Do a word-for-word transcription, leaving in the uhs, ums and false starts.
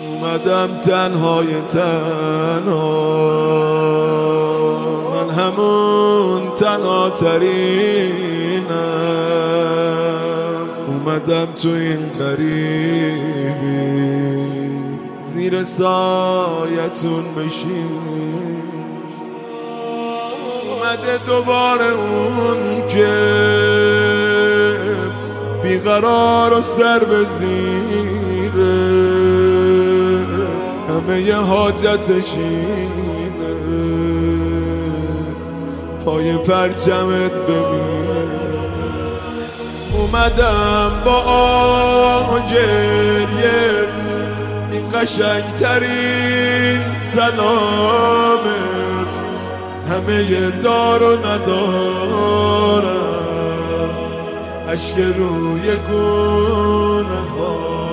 اومدم تنهای تنها، من همون تنها ترینم. اومدم تو این غریبی زیر سایتون بشین. اومده دوباره اون که بیقرار و سر به زیره، همه ی حاجتش اینه پای پرچمت بمیر. اومدم با آه و گریه، این قشنگترین سلامه، همه ی دار و ندارم اشک روی گونه ها.